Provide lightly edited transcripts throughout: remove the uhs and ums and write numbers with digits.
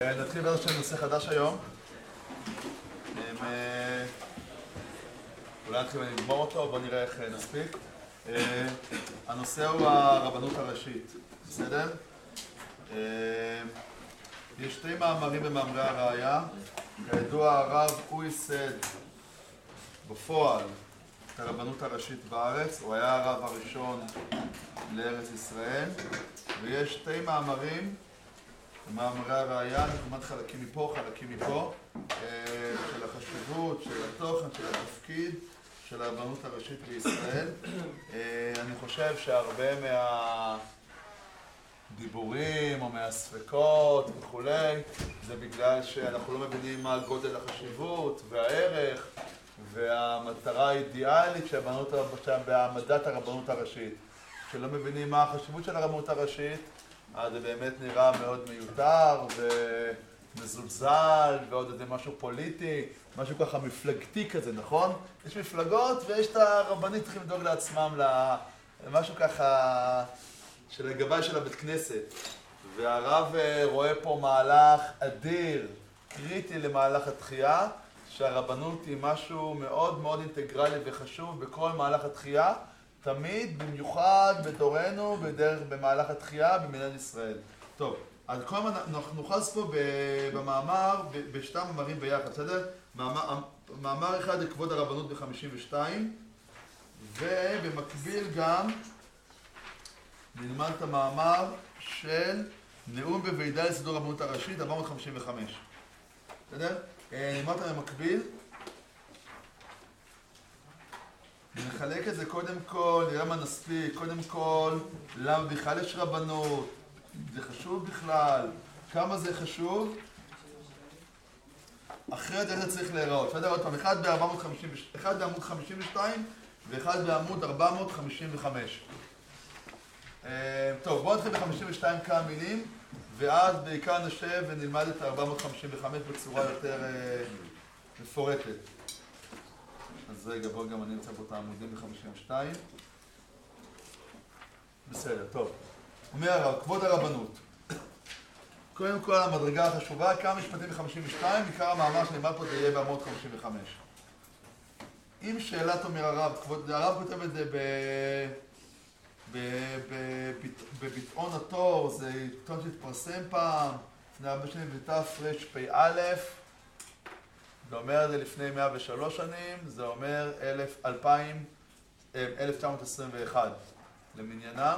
נתחיל באיזשהו נושא חדש היום. אולי נתחיל ונגמור אותו, בואו נראה איך נספיק. הנושא הוא הרבנות הראשית, בסדר? יש שתי מאמרים במאמרי הראייה. כידוע, הרב הוא ייסד בפועל את הרבנות הראשית בארץ. הוא היה הרב הראשון לארץ ישראל. ויש שתי מאמרים במאמרי הראייה, כמובן חלקים מפה, חלקים מפה, של החשיבות, של התוכן, של התפקיד, של הרבנות הראשית בישראל. אני חושב שהרבה מהדיבורים או מהספקות וכולי, זה בגלל שאנחנו לא מבינים מה גודל החשיבות והערך והמטרה האידיאלית בהעמדת הרבנות הראשית. שלא מבינים מה החשיבות של הרבנות הראשית, אז זה באמת נראה מאוד מיותר ומזולזל, ועוד איזה משהו פוליטי, משהו ככה מפלגתי כזה, נכון? יש מפלגות ויש את הרבנים צריכים לדאוג לעצמם למשהו ככה של הגבאי של הבית כנסת. והרב רואה פה מהלך אדיר, קריטי למהלך התחייה, שהרבנות היא משהו מאוד מאוד אינטגרלי וחשוב בכל מהלך התחייה, תמיד, במיוחד בדורנו, במהלך התחייה במדינת ישראל. טוב, אז כל הזמן אנחנו נוחז פה במאמר, בשתי מאמרים ביחד, בסדר? מאמר אחד לכבוד הרבנות ב-52, ובמקביל גם נלמד את המאמר של נאום בוועידה לסידור הרבנות הראשית, 455. בסדר? נלמד אותם במקביל. נחלק את זה קודם כל, נראה מה נספיק, קודם כל, למה בכלל יש רבנות, זה חשוב בכלל, כמה זה חשוב, אחרת איך זה צריך להיראות. בסדר, עוד פעם, אחד בעמוד 52 ואחד בעמוד 455. טוב, בואו נתחיל ב-52 כמה מילים, ואז בעיקר נשב ונלמד את 455 בצורה יותר מפורטת. אז רגע, בואו גם אני אמצא פה את העמודים ב-52. בסדר, טוב. אומר הרב, כבוד הרבנות. קודם כל המדרגה החשובה, כמה משפטים ב-52, עיקר המאמר שנאמר פה זה יהיה בעמוד 55. אם שאלת אומר הרב, הרב כותב את זה בביטאון התור, זה ביטאון שהתפרסם פעם, לפני הרבה שנים בתרפ"א, זה אומר זה לפני 103 שנים, זה אומר 1921 למניינם.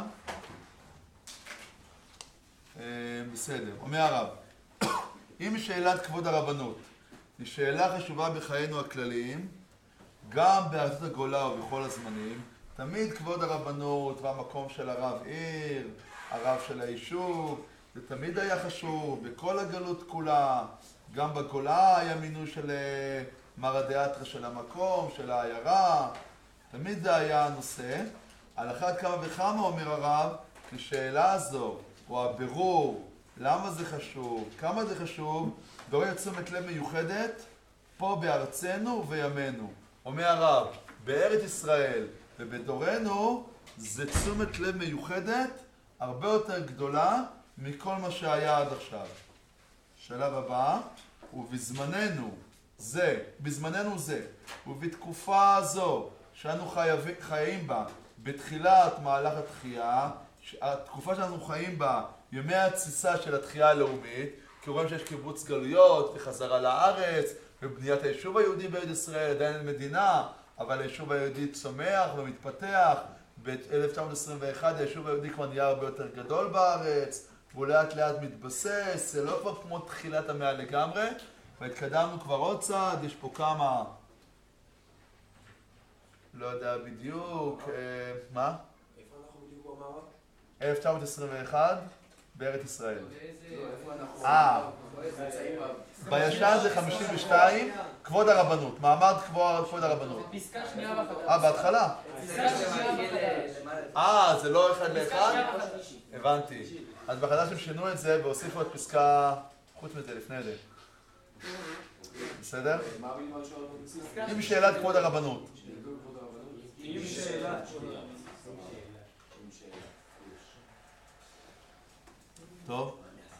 בסדר, אומר הרב, אם שאלת כבוד הרבנות היא שאלה חשובה בחיינו הכלליים, גם בארצות הגולה ובכל הזמנים, תמיד כבוד הרבנות והמקום של הרב עיר, הרב של היישוב, זה תמיד היה חשוב, בכל הגלות כולה, גם בגולה היה מינוי של מרדיאטרה של המקום, של העיירה, תמיד זה היה הנושא. על אחת כמה וכמה אומר הרב, כשאלה הזו, או הבירור, למה זה חשוב, כמה זה חשוב, דורש תשומת לב מיוחדת פה בארצנו ובימינו. אומר הרב, בארץ ישראל ובדורנו זה תשומת לב מיוחדת הרבה יותר גדולה מכל מה שהיה עד עכשיו. שלב הבא, בזמננו זה, ובתקופה הזו שאנו חיים בה, בתחילת מהלך התחייה, התקופה שאנחנו חיים בה, ימי התסיסה של התחייה הלאומית, כי רואים שיש קיבוץ גלויות וחזרה לארץ, ובניית היישוב היהודי בארץ ישראל, עדיין אין מדינה, אבל היישוב היהודי צומח ומתפתח. ב-1921 היישוב היהודי כבר נהיה הרבה יותר גדול בארץ, והוא לאט לאט מתבסס, זה לא כבר כמו תחילת המאה לגמרי, והתקדמנו כבר עוד צעד, יש פה כמה, לא יודע בדיוק, מה? איפה אנחנו בדיוק במאמר? 1921 בארץ ישראל. בישן זה 52, כבוד הרבנות, מעמד כבוד הרבנות. פסקה שנייה בחדש. בהתחלה? פסקה שנייה בחדש. זה לא אחד לאחד? פסקה שנייה בחדש. הבנתי. אז בחדש הם שינו את זה והוסיפו את פסקה, חוץ מזה, לפני זה. בסדר? עם שאלת כבוד הרבנות. עם שאלה. טוב.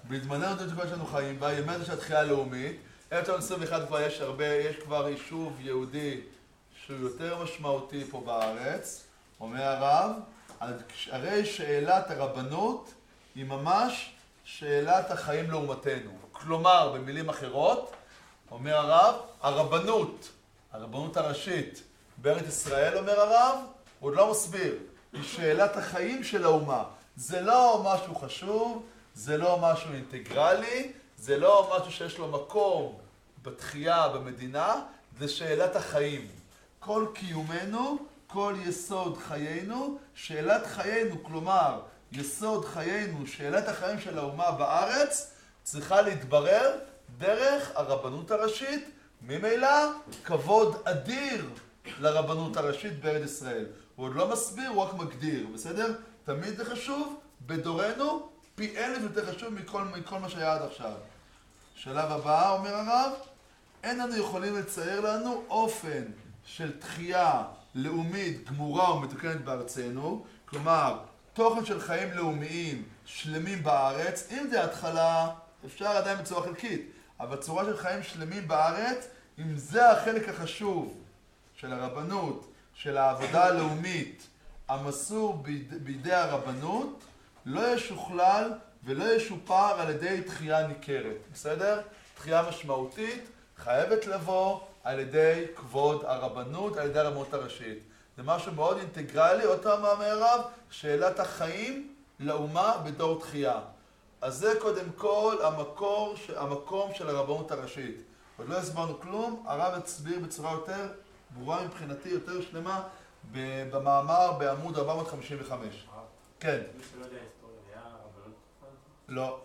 בזמננו יש לנו חיים בה, ימי של התחייה הלאומית, 1921 כבר יש כבר יישוב יהודי שהוא יותר משמעותי פה בארץ, אומר הרב, הרי שאלת הרבנות היא ממש שאלת החיים לעומתנו. כלומר, במילים אחרות, אומר הרב, הרבנות הראשית בארץ ישראל, אומר הרב, הוא עוד לא מסביר, היא שאלת החיים של האומה. זה לא משהו חשוב, זה לא משהו אינטגרלי, זה לא משהו שיש לו מקום בתחייה במדינה, זה שאלת החיים. כל קיומנו, כל יסוד חיינו, שאלת חיינו, כלומר, יסוד חיינו, שאלת החיים של האומה בארץ, צריכה להתברר דרך הרבנות הראשית, ממילא כבוד אדיר לרבנות הראשית בארץ ישראל. הוא עוד לא מסביר, הוא רק מגדיר, בסדר? תמיד זה חשוב, בדורנו פי 1000 יותר חשוב מכל מה שהיה עד עכשיו. שלב הבא, אומר הרב, אין לנו יכולים לצייר לנו אופן של תחייה לאומית גמורה ומתוקנת בארצנו, כלומר, תוכן של חיים לאומיים שלמים בארץ, אם זה התחלה, אפשר עדיין בצורה חלקית, אבל צורה של חיים שלמים בארץ, אם זה החלק החשוב של הרבנות, של העבודה הלאומית, המסור בידי הרבנות, לא ישוכלל ולא ישופר על ידי תחייה ניכרת, בסדר? תחייה משמעותית חייבת לבוא על ידי כבוד הרבנות, על ידי הרבנות הראשית. זה משהו מאוד אינטגרלי, אותה מאמר רב, שאלת החיים לאומה בדור תחייה. אז זה קודם כל המקום של הרבנות הראשית. עוד לא הסברנו כלום, הרב הסביר בצורה יותר ברורה מבחינתי, יותר שלמה, במאמר בעמוד 455. כן. מי שלא יודע היסטוריה, היה רבנות תקופה? לא.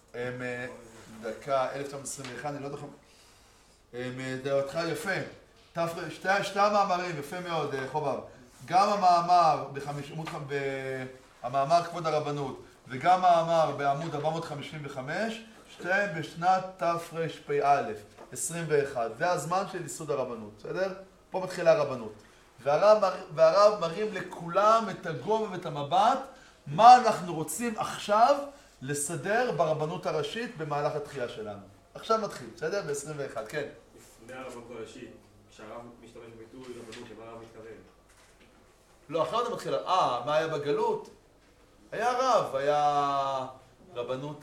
דקה 1921, אני לא זוכר. דעתך יפה. שתי המאמרים, יפה מאוד, חובב. גם המאמר המאמר כבוד הרבנות, וגם המאמר בעמוד 455, שתיהם בשנת תרפ"א, 21. זה הזמן של ייסוד הרבנות, בסדר? פה מתחילה הרבנות. והרב מרים לכולם את הגובה ואת המבט, מה אנחנו רוצים עכשיו לסדר ברבנות הראשית במהלך התחייה שלנו. עכשיו נתחיל, בסדר? ב-21, כן. לפני הרבנות הראשית, כשהרב משתמש בביטוי רבנות, למה הרב מתכוון? לא, אחרי זה מתחילה. מה היה בגלות? היה רב, היה רבנות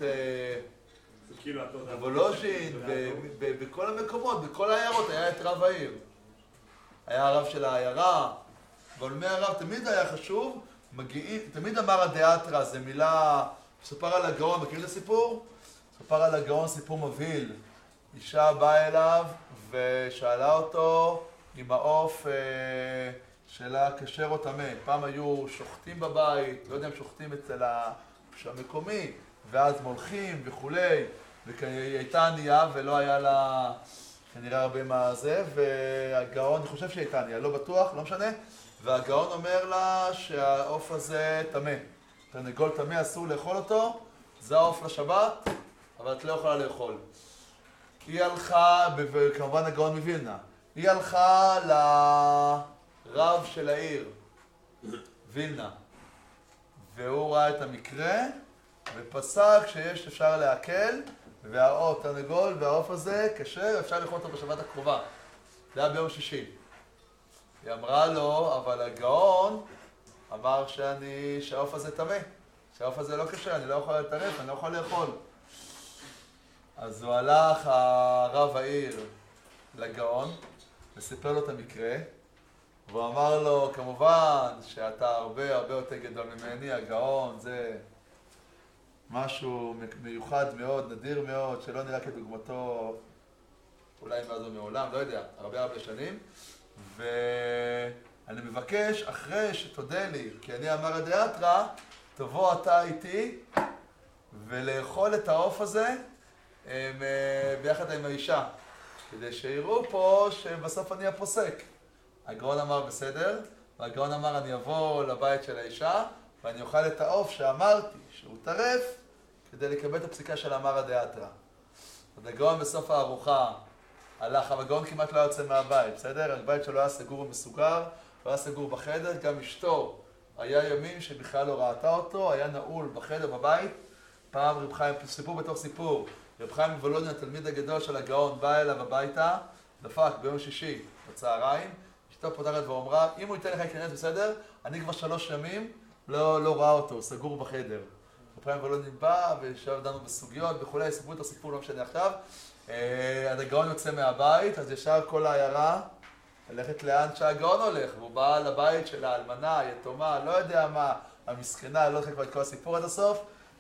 בוולוז'ין, בכל המקומות, בכל העיירות, היה את רב העיר. היה הרב של העיירה, אבל מהרב תמיד היה חשוב, תמיד אמר הדאתרא, זו מילה, סופר על הגאון, מכירים את הסיפור? סופר על הגאון סיפור מבהיל. אישה באה אליו ושאלה אותו אם העוף שלה כשר או טמא. פעם היו שוחטים בבית, לא יודע אם שוחטים אצל המקומי, ואז מולכים וכולי, והיא הייתה ענייה ולא היה לה כנראה הרבה מה זה, והגאון, אני חושב שהיא הייתה ענייה, לא בטוח, לא משנה, והגאון אומר לה שהעוף הזה טמא. תרנגול טמא, אסור לאכול אותו, זה העוף לשבת, אבל את לא יכולה לאכול. היא הלכה, וכמובן הגאון מווילנה, היא הלכה לרב של העיר, וילנה, והוא ראה את המקרה, ופסק שיש אפשר להקל, והעוף, תרנגול והעוף הזה כשר, אפשר לאכול אותו בשבת הקרובה. זה היה ביום שישי. היא אמרה לו, אבל הגאון אמר שהעוף הזה טמא, שהעוף הזה לא כשר, אני לא יכול לטרף, אני לא יכול לאכול. אז הוא הלך, הרב העיר, לגאון, וסיפר לו את המקרה, והוא אמר לו, כמובן שאתה הרבה יותר גדול ממני, הגאון זה משהו מיוחד מאוד, נדיר מאוד, שלא נראה כדוגמתו, אולי מאז ומעולם, לא יודע, הרבה שנים, ואני מבקש, אחרי שתודה לי, כי אני אמר הדאתרא, תבוא אתה איתי ולאכול את העוף הזה ביחד עם האישה, כדי שיראו פה שבסוף אני הפוסק. הגאון אמר בסדר, והגאון אמר אני אבוא לבית של האישה ואני אוכל את העוף שאמרתי שהוא טרף כדי לקבל את הפסיקה של אמר הדאתרא. אז הגאון בסוף הארוחה הלך, אבל הגאון כמעט לא יוצא מהבית, בסדר? הבית שלו היה סגור ומסוגר, הוא היה סגור בחדר, גם אשתו היה ימים שבכלל לא ראתה אותו, היה נעול בחדר בבית. פעם רב חיים, סיפור בתוך סיפור, רב חיים מוולוז'ין, התלמיד הגדול של הגאון, בא אליו הביתה, דפק ביום שישי, בצהריים, אשתו פותחת ואומרה, אם הוא ייתן לך להיכנס בסדר, אני כבר 3 ימים לא ראה אותו, סגור בחדר. רב חיים מוולוז'ין בא, ושאל דנו בסוגיות וכולי, סיפרו את הסיפור, לא משנה עכשיו. הגאון יוצא מהבית, אז ישר כל העיירה הולכת לאן שהגאון הולך, והוא בא לבית של האלמנה, היתומה, לא יודע מה, המסכנה, לא יודע כבר את כל הסיפור עד הסוף.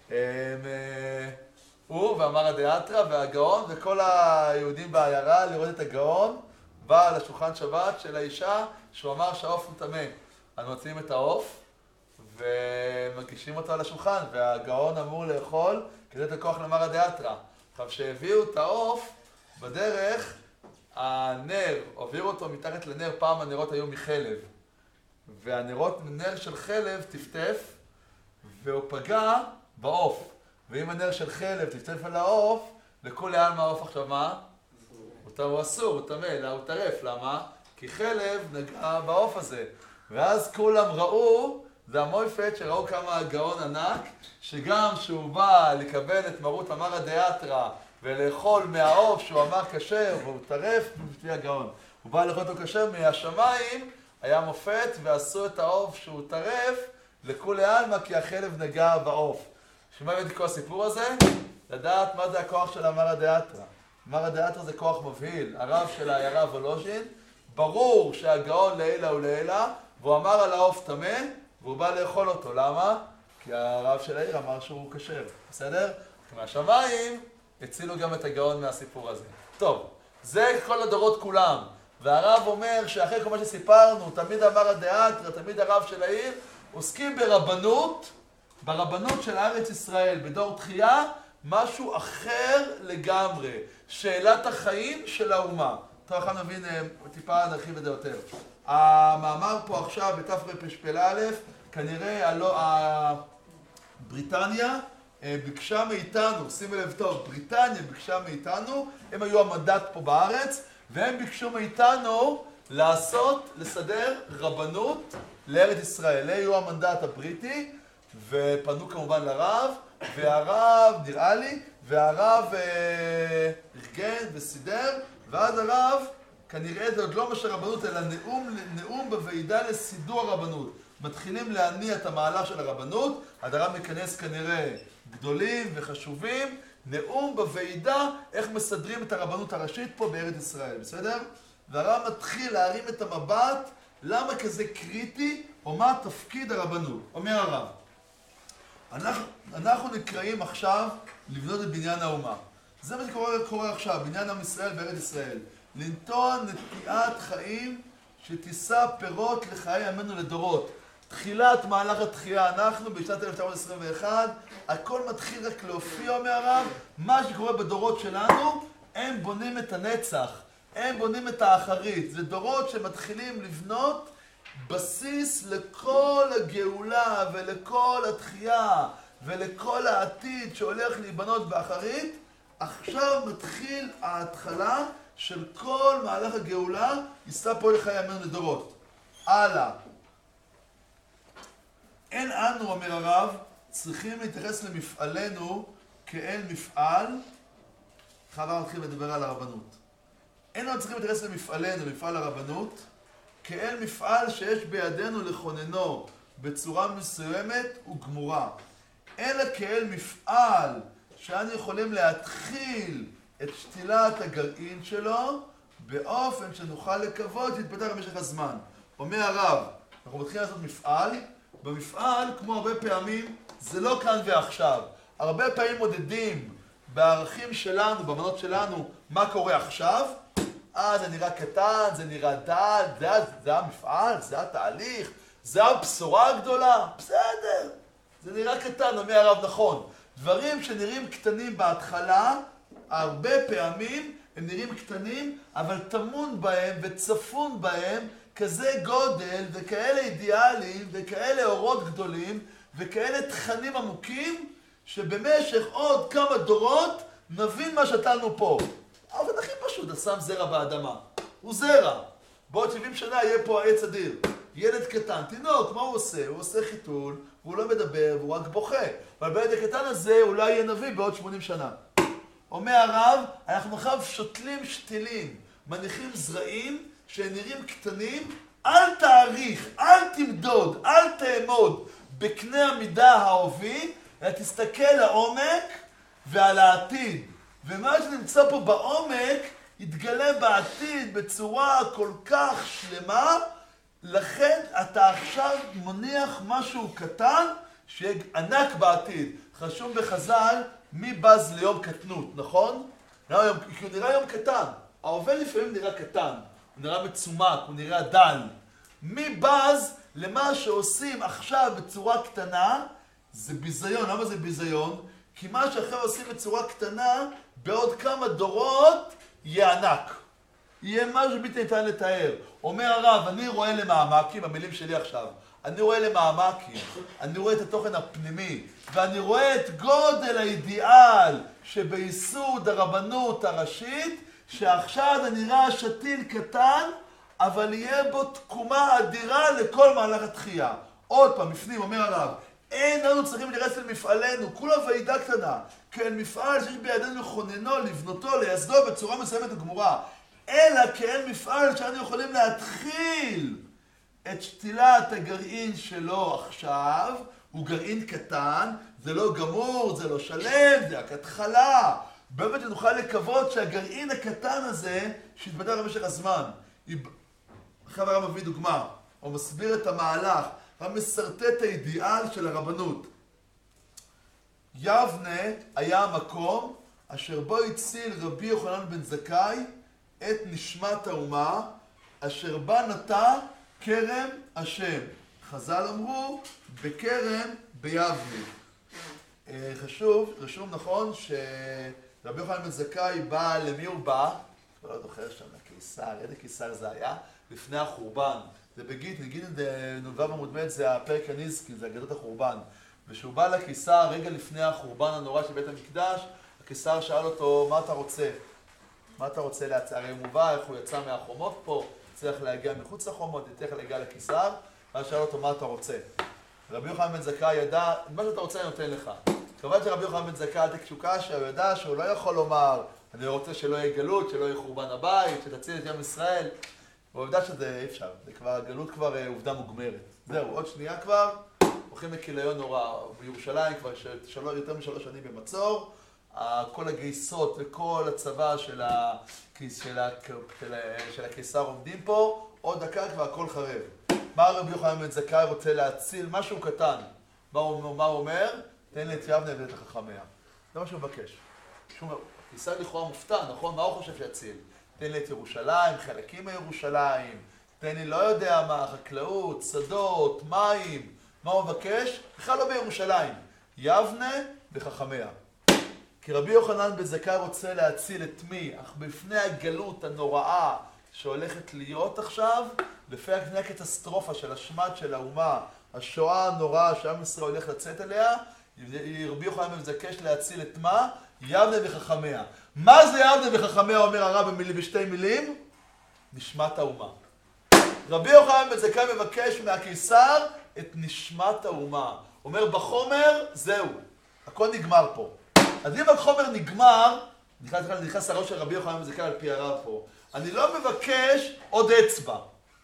הוא ואמר הדאתרא והגאון וכל היהודים בעיירה לראות את הגאון, בא על השולחן שבת של האישה שהוא אמר שהעוף הוא טמא. אז מוציאים את העוף ומגישים אותו על השולחן, והגאון אמור לאכול כדי לתת כוח למר הדאתרא. עכשיו שהביאו את העוף בדרך, הנר, הובירו אותו מתחת לנר, פעם הנרות היו מחלב, והנר של חלב טפטף והוא פגע בעוף, ואם הנר של חלב טפטף על העוף, לכולי עלמא העוף עכשיו מה? הוא אסור, הוא טמא, הוא טרף, למה? כי חלב נגע בעוף הזה, ואז כולם ראו, זה המויפת שראו כמה הגאון ענק, שגם שהוא בא לקבל את מרות אמר הדאתרא ולאכול מהעוף שהוא אמר כשר והוא טרף בפי הגאון, הוא בא לאכול אותו כשר מהשמיים, היה מופת ועשו את העוף שהוא טרף לכולי עלמא כי החלב נגע בעוף. שמה הבאתי כל הסיפור הזה? לדעת מה זה הכוח של אמר הדאתרא. אמר הדאתרא זה כוח מבהיל, הרב של העיירה וולוז'ין, ברור שהגאון לעילה הוא לעילה, והוא אמר על העוף טמא והוא בא לאכול אותו. למה? כי הרב של העיר אמר שהוא כשר, בסדר? מהשמיים הצילו גם את הגאון מהסיפור הזה. טוב, זה כל הדורות כולם. והרב אומר שאחרי כל מה שסיפרנו, תמיד אמר הדאתרא, תמיד הרב של העיר, עוסקים ברבנות של ארץ ישראל, בדור תחייה, משהו אחר לגמרי. שאלת החיים של האומה. טוב, אנחנו נבין, טיפה נרחיב את זה יותר. המאמר פה עכשיו בתרפ"א, כנראה בריטניה ביקשה מאיתנו, שימו לב טוב, בריטניה ביקשה מאיתנו, הם היו המנדט פה בארץ, והם ביקשו מאיתנו לסדר רבנות לארץ ישראל. הם היו המנדט הבריטי, ופנו כמובן לרב, והרב, נראה לי, והרב ארגן וסידר, ואז הרב, כנראה זה עוד לא משל רבנות, אלא נאום בוועידה לסידור הרבנות. מתחילים להניע את המהלך של הרבנות, הרב מכנס כנראה גדולים וחשובים, נאום בוועידה איך מסדרים את הרבנות הראשית פה בארץ ישראל, בסדר? והרב מתחיל להרים את המבט, למה כזה קריטי, או מה תפקיד הרבנות. אומר הרב, אנחנו נקראים עכשיו לבנות את בניין האומה. זה מה שקורה עכשיו, בניין עם ישראל בארץ ישראל. לנטוע נטיעת חיים שתישא פירות לחיי ימינו לדורות. תחילת מהלך התחייה, אנחנו בשנת 1921, הכל מתחיל רק להופיע מהרב, מה שקורה בדורות שלנו, הם בונים את הנצח, הם בונים את האחרית. זה דורות שמתחילים לבנות בסיס לכל הגאולה ולכל התחייה ולכל העתיד שהולך להיבנות באחרית. עכשיו מתחיל ההתחלה של כל מהלך הגאולה, יישא פה לחיי ימינו לדורות. הלאה. אין אנו, אומר הרב, צריכים להתייחס למפעלנו כאל מפעל, חבר מתחיל לדבר על הרבנות. אין אנו צריכים להתייחס למפעלנו, מפעל הרבנות, כאל מפעל שיש בידינו לכוננו בצורה מסוימת וגמורה, אלא כאל מפעל שאנו יכולים להתחיל את שתילת הגרעין שלו באופן שנוכל לקוות שיתפתח במשך הזמן. אומר הרב, אנחנו מתחילים לעשות מפעל, במפעל, כמו הרבה פעמים, זה לא כאן ועכשיו. הרבה פעמים מודדים בערכים שלנו, במנות שלנו, מה קורה עכשיו. זה נראה קטן, זה נראה דל, זה המפעל, זה התהליך, זה הבשורה הגדולה. בסדר, זה נראה קטן, אומר הרב, נכון. דברים שנראים קטנים בהתחלה, הרבה פעמים הם נראים קטנים, אבל טמון בהם וצפון בהם כזה גודל וכאלה אידיאלים וכאלה אורות גדולים וכאלה תכנים עמוקים, שבמשך עוד כמה דורות נבין מה שתלנו פה. אבל הכי פשוט, אתה שם זרע באדמה. הוא זרע. בעוד 70 שנה יהיה פה העץ אדיר. ילד קטן, תינוק, מה הוא עושה? הוא עושה חיתול, והוא לא מדבר, והוא רק בוכה. אבל בילד הקטן הזה אולי יהיה נביא בעוד 80 שנה. אומר הרב, אנחנו עכשיו שותלים שתילים, מניחים זרעים שנראים קטנים, אל תעריך, אל תמדוד, אל תעמוד בקנה המידה ההובי, אלא תסתכל לעומק ועל העתיד. ומה שנמצא פה בעומק יתגלה בעתיד בצורה כל כך שלמה, לכן אתה עכשיו מניח משהו קטן שיהיה ענק בעתיד. חשוב בחז"ל, מי בז ליום קטנות, נכון? כי הוא נראה יום קטן. ההווה לפעמים נראה קטן, הוא נראה מצומק, הוא נראה דל. מי בז למה שעושים עכשיו בצורה קטנה, זה ביזיון. למה זה ביזיון? כי מה שאחרי עושים בצורה קטנה, בעוד כמה דורות יהיה ענק. יהיה משהו בלתי ניתן לתאר. אומר הרב, אני רואה למעמקים, המילים שלי עכשיו, אני רואה למעמקים, אני רואה את התוכן הפנימי, ואני רואה את גודל האידיאל שביסוד הרבנות הראשית, שעכשיו זה נראה שתיל קטן, אבל יהיה בו תקומה אדירה לכל מהלך התחייה. עוד פעם, בפנים, אומר הרב, אין לנו צריכים להיכנס למפעלנו, כולה ועידה קטנה, כאל מפעל שיש בידינו לכוננו, לבנותו, לייסדו בצורה מסוימת וגמורה, אלא כאל מפעל שאנו יכולים להתחיל את שתילת הגרעין שלו עכשיו. הוא גרעין קטן, זה לא גמור, זה לא שלם, זה רק התחלה. באמת נוכל לקוות שהגרעין הקטן הזה, שיתבדר במשך הזמן. עכשיו הרב מביא דוגמה, הוא מסביר את המהלך, המסרטט האידיאל של הרבנות. יבנה היה המקום אשר בו הציל רבי יוחנן בן זכאי את נשמת האומה, אשר בה נטע כרם השם. חז"ל אמרו, בכרם ביבנה. רשום נכון שרבי יוחנן בן זכאי בא, למי הוא בא? כבר לא זוכר שם, לקיסר, איזה קיסר זה היה? לפני החורבן. זה נגיד נ"ו עמוד ב', זה הפרק הנזקין, זה אגדות החורבן. ושהוא בא לקיסר רגע לפני החורבן הנורא של בית המקדש, הקיסר שאל אותו, מה אתה רוצה? מה אתה רוצה להציע? הרי הוא מובא, איך הוא יצא מהחומות פה, צריך להגיע מחוץ לחומות, צריך להגיע לקיסר, ואז שאל אותו, מה אתה רוצה? רבי יוחנן בן זכאי ידע, מה שאתה רוצה אני נותן לך. כמובן שרבי יוחנן בן זכאי תקשוקה שהוא ידע שהוא לא יכול לומר, אני רוצה שלא יהיה גלות, שלא יהיה חורבן הבית, שתציל את עם ישראל. ועובדה שזה אי אפשר, זה כבר, הגלות כבר עובדה מוגמרת. זהו, עוד שנייה כבר, הולכים לכיליון נורא. בירושלים כבר יותר מ3 שנים במצור, כל הגייסות וכל הצבא של הקיסר עומדים פה, עוד דקה כבר הכל חרב. מה רבי יוחנן בן זכאי רוצה להציל? משהו קטן. מה הוא אומר? תן לי את יבנה ואת חכמיה. זה מה שהוא מבקש. הקיסר לכאורה מופתע, נכון? מה הוא חושב שיציל? תן לי את ירושלים, חלקים מירושלים, תן לי לא יודע מה, חקלאות, שדות, מים. מה הוא מבקש? בכלל לא בירושלים. יבנה וחכמיה. כי רבי יוחנן בן זכאי רוצה להציל את מי? אך בפני הגלות הנוראה שהולכת להיות עכשיו, לפני הקטסטרופה של השמד של האומה, השואה הנוראה שעם ישראל הולך לצאת אליה, רבי יוחנן בן זכאי להציל את מה? יבנה וחכמיה. מה זה יבנה וחכמיה, אומר הרב בשתי מילים? נשמת האומה. רבי יוחנן בן זכאי מבקש מהקיסר את נשמת האומה. אומר בחומר, זהו, הכל נגמר פה. אז אם החומר נגמר, נכנס הראש של רבי יוחנן בן זכאי על פי הרב פה, אני לא מבקש עוד אצבע.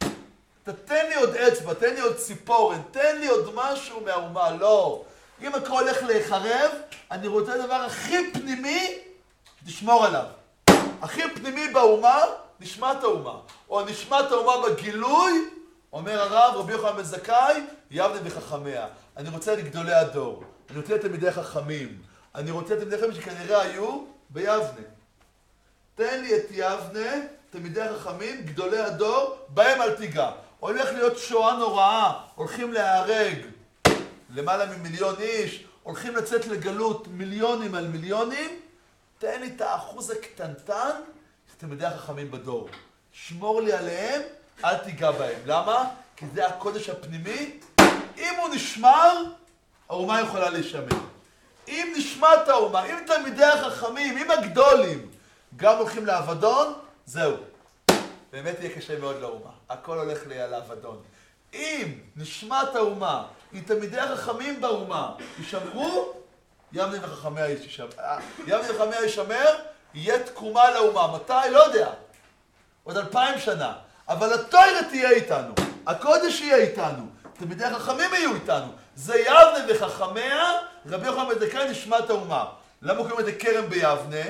תן לי עוד אצבע, תן לי עוד ציפורן, תן לי עוד משהו מהאומה, לא. אם הכל הולך להיחרב, אני רוצה דבר הכי פנימי, תשמור עליו. הכי פנימי באומה, נשמת האומה. או נשמת האומה בגילוי, אומר הרב, רבי יוחנן בן זכאי, יבנה וחכמיה. אני רוצה לגדולי הדור. אני רוצה לתלמידי חכמים. אני רוצה לתלמידי חכמים שכנראה היו ביבנה. תן לי את יבנה, תלמידי חכמים, גדולי הדור, בהם אל תיגע. הולך להיות שואה נוראה, הולכים להיהרג למעלה ממיליון איש, הולכים לצאת לגלות מיליונים על מיליונים, תן לי את האחוז הקטנטן של תלמידי החכמים בדור. שמור לי עליהם, אל תיגע בהם. למה? כי זה הקודש הפנימי. אם הוא נשמר, האומה יכולה להישמר. אם נשמת האומה, אם תלמידי החכמים, אם הגדולים, גם הולכים לאבדון, זהו. באמת יהיה קשה מאוד לאומה. הכל הולך לאבדון. אם נשמת האומה, אם תלמידי החכמים באומה יישמרו, יבנה וחכמיה יישמר, יהיה תקומה לאומה. מתי? לא יודע. עוד 2000 שנה. אבל התורה תהיה איתנו. הקודש יהיה איתנו. תלמידי החכמים יהיו איתנו. זה יבנה וחכמיה, רבי יוחנן בן זכאי נשמת האומה. למה קוראים את זה כרם ביבנה?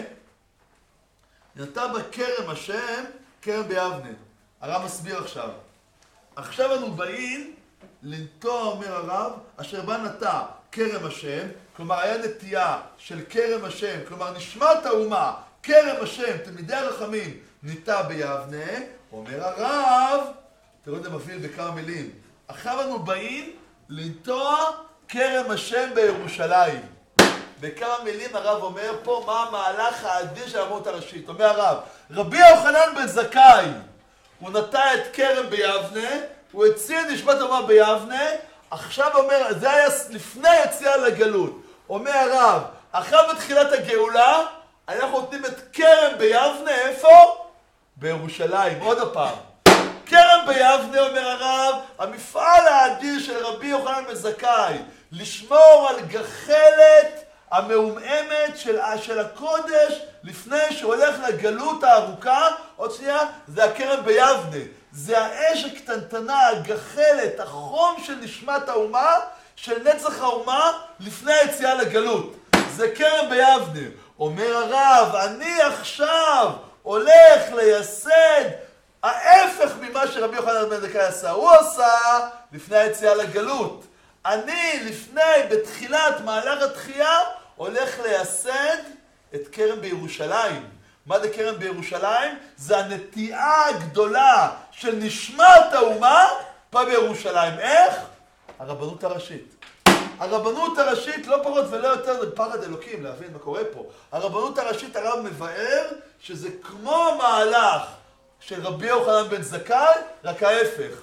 נטע בכרם השם, כרם ביבנה. הרב מסביר עכשיו. עכשיו אנו באים לנטוע, אומר הרב, אשר בה נטע כרם השם, כלומר היה נטייה של כרם השם, כלומר נשמת האומה, כרם השם, תלמידי הרחמים, ניטע ביבנה, אומר הרב, תראו את זה מביא בכמה מילים, עכשיו אנו באים לנטוע כרם השם בירושלים. בכמה מילים הרב אומר פה מה המהלך האדיר של הרבנות הראשית. אומר הרב, רבי יוחנן בן זכאי, הוא נטע את כרם ביבנה, הוא הציע נשמת האומה ביבנה, עכשיו אומר, זה היה לפני יציאה לגלות. אומר הרב, עכשיו בתחילת הגאולה, אנחנו נותנים את כרם ביבנה, איפה? בירושלים, עוד הפעם. כרם ביבנה, אומר הרב, המפעל האדיר של רבי יוחנן בן זכאי, לשמור על גחלת המעומעמת של הקודש, לפני שהוא הולך לגלות הארוכה, עוד שנייה, זה הכרם ביבנה. זה האש הקטנטנה, הגחלת, החום של נשמת האומה, של נצח האומה, לפני היציאה לגלות. זה כרם ביבנה. אומר הרב, אני עכשיו הולך לייסד ההפך ממה שרבי יוחנן בן זכאי עשה. הוא עשה לפני היציאה לגלות. אני בתחילת מהלך התחייה, הולך לייסד את כרם בירושלים. מה זה כרם בירושלים? זה הנטיעה הגדולה של נשמת האומה פה בירושלים. איך? הרבנות הראשית. הרבנות הראשית לא פחות ולא יותר, זה פחד אלוקים, להבין מה קורה פה. הרבנות הראשית, הרב מבאר שזה כמו מהלך של רבי יוחנן בן זכאי, רק ההפך.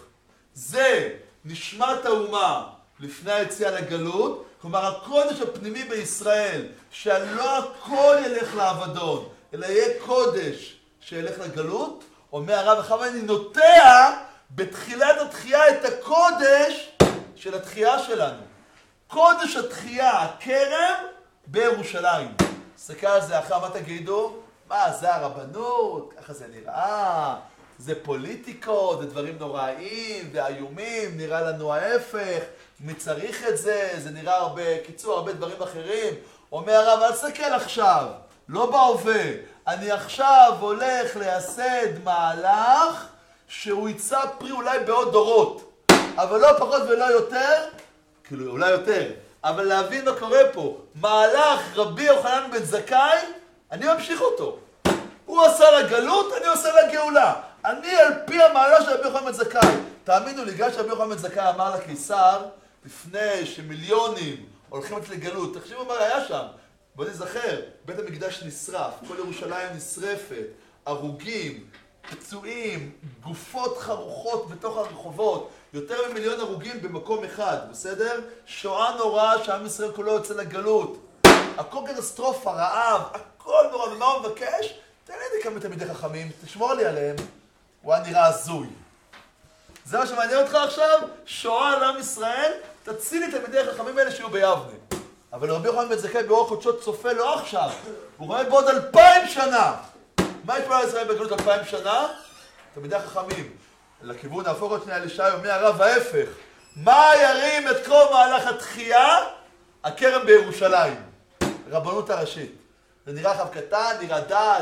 זה נשמת האומה לפני היציאה לגלות, כלומר הקודש הפנימי בישראל, שלא הכל ילך לאבדון, אלא יהיה קודש שילך לגלות. אומר הרב, עכשיו אני נוטע בתחילת התחייה את הקודש של התחייה שלנו. קודש התחייה, הכרם בירושלים. סתכל על זה אחר, מה תגידו? מה, זה הרבנות? ככה זה נראה? זה פוליטיקות, זה דברים נוראיים, זה איומים, נראה לנו ההפך. מי צריך את זה? זה נראה הרבה, קיצור, הרבה דברים אחרים. אומר הרב, אל תסתכל עכשיו, לא בהווה. אני עכשיו הולך לייסד מהלך שהוא ייצא פרי אולי בעוד דורות. אבל לא פחות ולא יותר, כאילו אולי יותר, אבל להבין מה קורה פה. מהלך רבי יוחנן בן זכאי, אני ממשיך אותו. הוא עשה לגלות, אני עושה לגאולה. אני על פי המהלך של רבי יוחנן בן זכאי. תאמינו לי, גם שרבי יוחנן בן זכאי אמר לקיסר, לפני שמיליונים הולכים לגלות, תחשבו מה היה שם. בוא נזכר, בית המקדש נשרף, כל ירושלים נשרפת, הרוגים, פצועים, גופות חרוכות בתוך הרחובות, יותר ממיליון הרוגים במקום אחד, בסדר? שואה נוראה שעם ישראל כולו יוצא לגלות. הכל קטסטרופה, רעב, הכל נורא, ומה הוא מבקש? תן לי כמה תלמידי חכמים, תשמור לי עליהם. הוא היה נראה הזוי. זה מה שמעניין אותך עכשיו? שואה על עם ישראל, תציל לי תלמידי החכמים האלה שיהיו ביבנה. אבל רבי יוחנן בן זכאי באור חודשות צופה לא עכשיו, הוא רואה בעוד 2000 שנה. מה יתפלל על ישראל בגלות 2000 שנה? תלמידי החכמים. לכיוון ההפוך עוד שנייה לישי, אומר הרב ההפך. מה ירים את כל מהלך התחייה? הכרם בירושלים. רבנות הראשית. זה נראה חב קטן, נראה דל,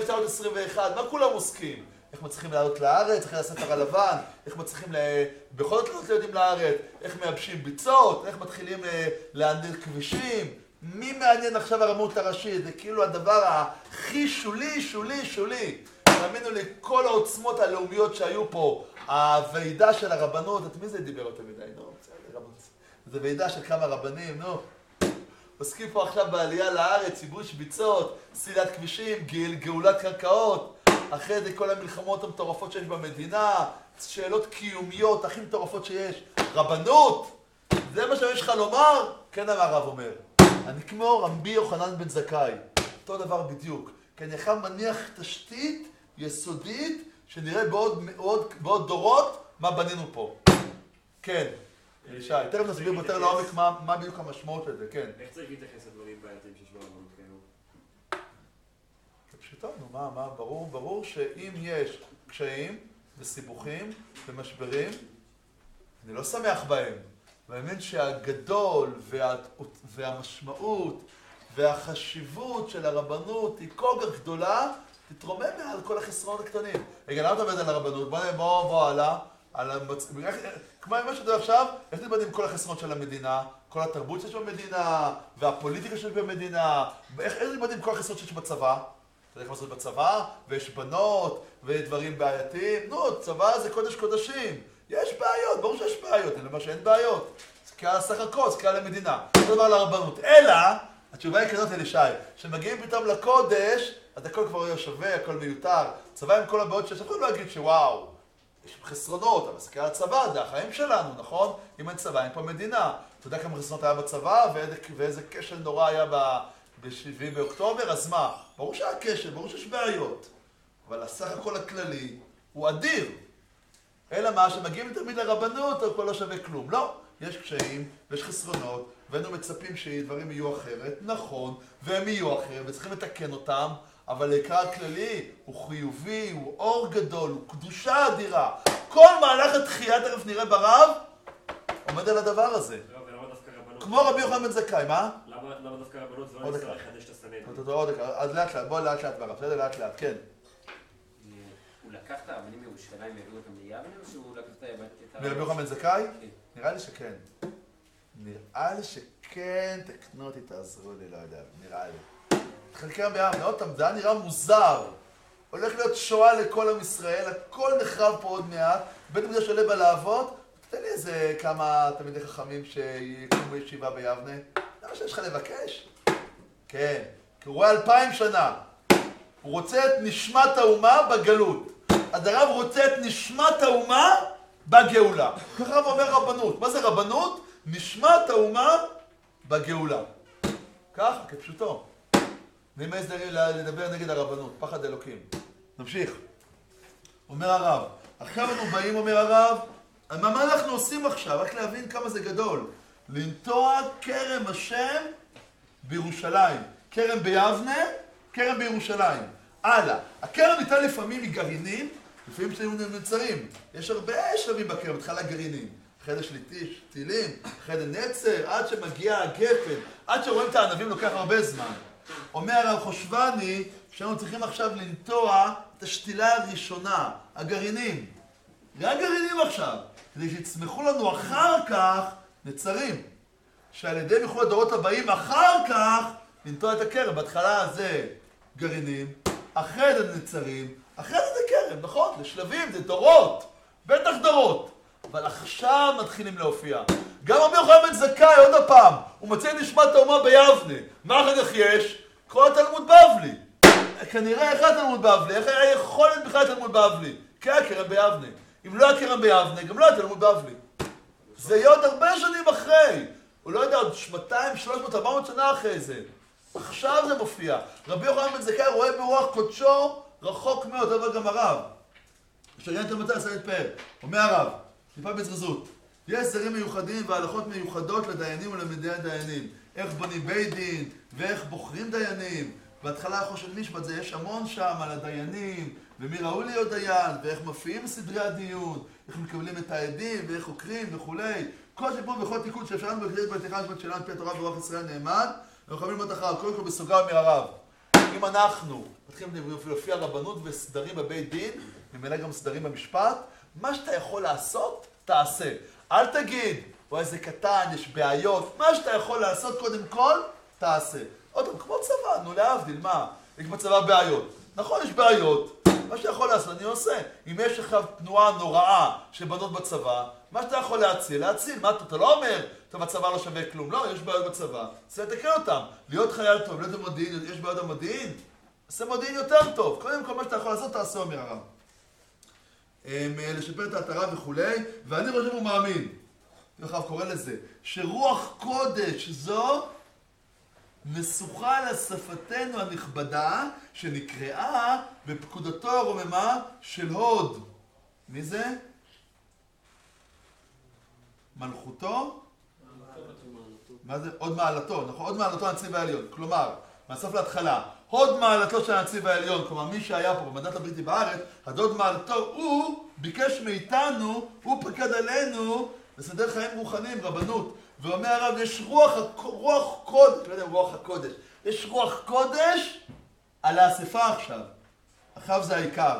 1921, מה כולם עוסקים? איך מצליחים לעלות לארץ, אחרי הספר הלבן, איך מצליחים בכל זאת לעלות ליהודים לארץ, איך מייבשים ביצות, איך מתחילים להנדל כבישים. מי מעניין עכשיו הרבנות הראשית? זה כאילו הדבר הכי שולי. תאמינו לי, כל העוצמות הלאומיות שהיו פה, הוועידה של הרבנות, את מי זה דיבר יותר מדי? זה ועידה של כמה רבנים, עוסקים פה עכשיו בעלייה לארץ, ייבוש ביצות, סלילת כבישים, גאולת קרקעות, אחרי זה כל המלחמות המטורפות שיש במדינה, שאלות קיומיות הכי מטורפות שיש, רבנות, זה מה שיש לך לומר? כן, הרב אומר. אני כמו רבי יוחנן בן זכאי, אותו דבר בדיוק, כי אני עכשיו מניח תשתית יסודית, שנראה בעוד דורות מה בנינו פה. כן, שי, תכף נסביר יותר לעומק מה בדיוק המשמעות של זה, כן. איך צריך להתייחס לדברים בעייתיים שיש ברבנות כאלו? פשוטו, נו, מה, ברור שאם יש קשיים וסיבוכים ומשברים, אני לא שמח בהם. ואני מבין שהגדול והמשמעות והחשיבות של הרבנות היא כל כך גדולה, תתרומם מעל כל החסרונות הקטנים. רגע, למה אתה עובד על הרבנות? בוא הלאה. כמו מה שאתה עכשיו, איך נתמודד עם כל החסרונות של המדינה, כל התרבות שיש במדינה, והפוליטיקה שיש במדינה, איך נתמודד עם כל החסרונות שיש בצבא? אתה יודע איך לעשות בצבא, ויש בנות, ודברים בעייתיים. נו, צבא זה קודש קודשים. יש בעיות, ברור שיש בעיות, אני אומר שאין בעיות. זה קהל סך הכל, זה קהל למדינה. זה דבר לרבנות. אלא, התשובה היא כזאת אלישי, שמגיעים פתאום לקודש, אז הכל כבר לא שווה, הכל מיותר. צבא עם כל הבעיות שיש, יכול לא להגיד שוואו, יש חסרונות, אבל זה קהל הצבא, זה החיים שלנו, נכון? אם אין צבא, אין פה מדינה. אתה יודע כמה חסרונות היה בצבא, ואיזה כשל נורא היה ב-7 באוקטובר, אז מה? ברור שהיה כשל, ברור שיש בעיות. אבל הסך הכל הכללי הוא אדיר. אלא מה, שמגיעים תמיד לרבנות, הכל לא שווה כלום. לא, יש קשיים, ויש חסרונות, והיינו מצפים שדברים יהיו אחרת, נכון, והם יהיו אחרת, וצריכים לתקן אותם, אבל העיקר הכללי הוא חיובי, הוא אור גדול, הוא קדושה אדירה. כל מהלך התחייה, תכף נראה ברב, עומד על הדבר הזה. ולמה דווקא רבנות? כמו רבי יוחנן בן זכאי, מה? למה דווקא רבנות זה לא נצטרך לחדש את הסנהדרין? עוד דקה, אז לאט לאט, בוא לאט לאט ברב, בסדר? לאט לאט, כן. הוא לקח את הרבנים מירושלים והביאו אותם ליבנה, או שהוא לקח את הרבנים? מרבי יוחנן בן זכאי? כן. נראה לי שכן. נראה לי שכן, תקנו אותי, תעזרו לי, לא יודע, נראה לי. חלקם ביבנה, עוד פעם, זה היה נראה מוזר. הולך להיות שואה לכל עם ישראל, הכל נחרב פה עוד מעט, בית המקדש עולה בלהבות, תן לי איזה כמה תלמידי חכמים שיקומו ישיבה ביבנה. למה שיש לך לבקש? כן, כי הוא רואה 2000 שנה. הוא רוצה את נשמת האומה בגלות. אז הרב רוצה את נשמת האומה בגאולה. ככה הרב אומר רבנות. מה זה רבנות? נשמת האומה בגאולה. ככה, כפשוטו. מי מעז לדבר נגד הרבנות? פחד אלוקים. נמשיך. אומר הרב, עכשיו אנחנו באים, אומר הרב, מה אנחנו עושים עכשיו? רק להבין כמה זה גדול. לנטוע כרם השם בירושלים. כרם ביבנה, כרם בירושלים. הלאה. הכרם ניתן לפעמים מגרעינים, לפעמים שלנו נצרים. יש הרבה שלבים בכרם, התחלה גרעינים. אחרי זה שליטיש, טילים, אחרי זה נצר, עד שמגיע הגפן, עד שרואים את הענבים לוקח הרבה זמן. אומר הרב חושבני, שאנחנו צריכים עכשיו לנטוע את השתילה הראשונה, הגרעינים. רק גרעינים עכשיו, כדי שיצמחו לנו אחר כך נצרים. שעל ידי יוכלו הדורות הבאים אחר כך לנטוע את הכרם. בהתחלה זה גרעינים, אחרי זה נצרים, אחרי זה כרם, נכון? זה שלבים, זה דורות, בטח דורות. אבל עכשיו מתחילים להופיע. גם רבי יוחנן בן זכאי, עוד הפעם, הוא מציע נשמת האומה ביבנה. מה אחר כך יש? כל התלמוד בבלי. כנראה איך התלמוד בבלי? איך היה יכולת בכלל התלמוד בבלי? כי היה כרם ביבנה. אם לא היה כרם ביבנה, גם לא היה תלמוד בבלי. זה יהיה עוד הרבה שנים אחרי. הוא לא יודע, עוד 200, 300, 400 שנה אחרי זה. עכשיו זה מופיע. רבי יוחנן בן זכאי רואה ברוח קודשו רחוק מאוד, אבל גם הרב. שריין תלמודי עשה להתפאר. אומר הרב, טיפה בזריזות. יש סדרים מיוחדים והלכות מיוחדות לדיינים ולמדי הדיינים. איך בונים בית דין, ואיך בוחרים דיינים. בהתחלה החוש של משפט זה יש המון שם על הדיינים, ומי ראוי להיות דיין, ואיך מופיעים סדרי הדיון, איך מקבלים את העדים, ואיך חוקרים וכולי. כל שיפור וכל תיקון שאפשר לנו בקריאת בתיכה שבת שלנו, פי התורה ורוח ישראל נאמן, אנחנו יכולים ללמוד אחר, קודם כל בסוגריים אומר הרב. אם אנחנו מתחילים להופיע רבנות וסדרים בבית דין, ממילא גם סדרים במשפט, מה שאתה יכול לעשות, תעשה. אל תגיד, או איזה קטן, יש בעיות, מה שאתה יכול לעשות קודם כל, תעשה. עוד פעם, כמו צבא, נו להבדיל, מה? יש בצבא בעיות. נכון, יש בעיות. מה שאתה יכול לעשות, אני עושה. אם יש לך תנועה נוראה של בנות בצבא, מה שאתה יכול להציל. מה אתה לא אומר, טוב, הצבא לא שווה כלום. לא, יש בעיות בצבא. זה לתקן אותם. להיות חייל טוב, להיות במודיעין, יש בעיות במודיעין? עושה מודיעין יותר טוב. קודם כל, מה שאתה יכול לעשות, תעשה, אומר הרב. לשפר את ההתרה וכולי, ואני חושב ומאמין, איך הרב קורא לזה, שרוח קודש זו נסוכה לשפתנו הנכבדה, שנקראה בפקודתו הרוממה של הוד. מי זה? מלכותו, מה זה? עוד מעלתו, נכון? עוד מעלתו הנציב העליון. כלומר, מהסוף להתחלה, הוד מעלתו של הנציב העליון, כלומר מי שהיה פה במנדט הבריטי בארץ, הדוד מעלתו, הוא ביקש מאיתנו, הוא פקד עלינו לסדר חיים רוחניים, רבנות. ואומר הרב, יש רוח קודש, לא יודע, רוח הקודש, יש רוח קודש על האספה עכשיו. עכשיו זה העיקר.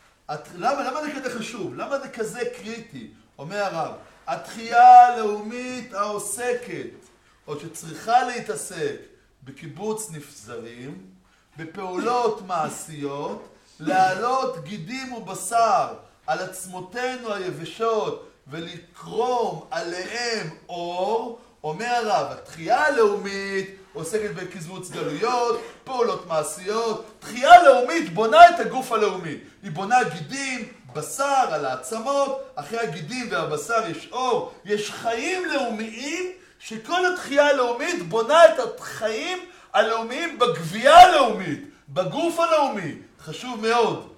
למה זה כזה חשוב? למה זה כזה קריטי? אומר הרב, התחייה הלאומית העוסקת, או שצריכה להתעסק בקיבוץ נפזרים, בפעולות מעשיות, להעלות גידים ובשר על עצמותינו היבשות ולקרום עליהם אור, אומר הרב, התחייה הלאומית עוסקת בקיבוץ גלויות, פעולות מעשיות. תחייה לאומית בונה את הגוף הלאומי. היא בונה גידים, בשר על העצמות, אחרי הגידים והבשר יש אור. יש חיים לאומיים שכל התחייה הלאומית בונה את החיים הלאומיים בגבייה הלאומית, בגוף הלאומי. חשוב מאוד.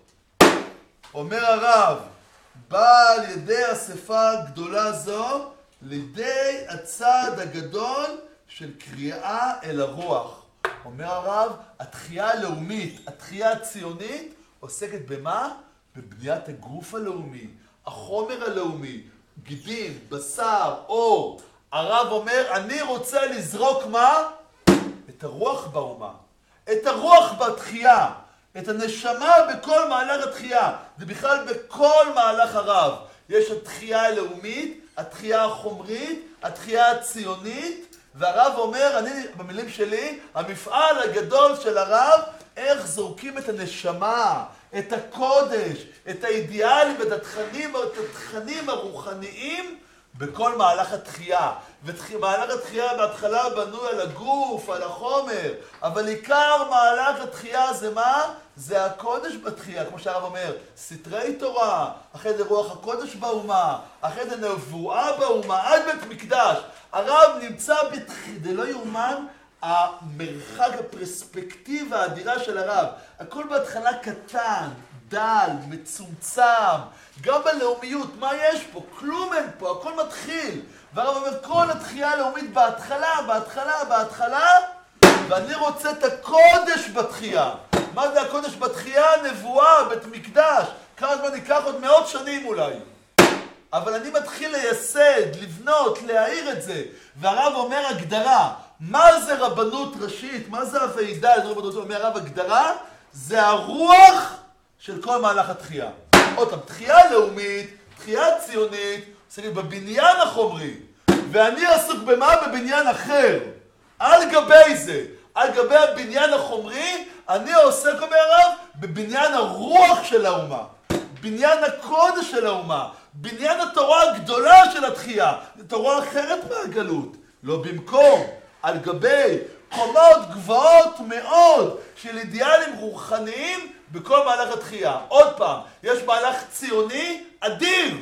אומר הרב, בא על ידי אספה גדולה זו לידי הצעד הגדול של קריאה אל הרוח. אומר הרב, התחייה הלאומית, התחייה הציונית, עוסקת במה? בבניית הגוף הלאומי, החומר הלאומי, גידים, בשר, אור. הרב אומר, אני רוצה לזרוק מה? את הרוח באומה, את הרוח בתחייה, את הנשמה בכל מהלך התחייה. זה בכלל בכל מהלך הרב. יש התחייה הלאומית, התחייה החומרית, התחייה הציונית, והרב אומר, אני במילים שלי, המפעל הגדול של הרב, איך זורקים את הנשמה, את הקודש, את האידיאלים, את התכנים הרוחניים בכל מהלך התחייה. ומהלך התחייה בהתחלה בנוי על הגוף, על החומר, אבל עיקר מהלך התחייה זה מה? זה הקודש בתחייה, כמו שהרב אומר, סתרי תורה, אחרי זה רוח הקודש באומה, אחרי זה נבואה באומה, עד בית מקדש. הרב נמצא זה לא יאומן המרחק, הפרספקטיבה האדירה של הרב. הכל בהתחלה קטן, דל, מצומצם, גם בלאומיות, מה יש פה? כלום אין פה, הכל מתחיל. והרב אומר, כל התחייה הלאומית בהתחלה, ואני רוצה את הקודש בתחייה. מה זה הקודש בתחייה? נבואה, בית מקדש. כמה זמן ניקח? עוד 100 שנים אולי. אבל אני מתחיל לייסד, לבנות, להעיר את זה. והרב אומר הגדרה, מה זה רבנות ראשית? מה זה הוועידה? אומר הרב הגדרה, זה הרוח של כל מהלך התחייה. עוד פעם, תחייה לאומית, תחייה ציונית, עוסקת בבניין החומרי. ואני עסוק במה? בבניין אחר. על גבי זה, על גבי הבניין החומרי, אני עוסק, אומר הרב, בבניין הרוח של האומה. בניין הקודש של האומה. בניין התורה הגדולה של התחייה. זו תורה אחרת מהגלות. לא במקום, על גבי קומות גבוהות מאוד של אידיאלים רוחניים בכל מהלך התחייה. עוד פעם, יש מהלך ציוני אדיר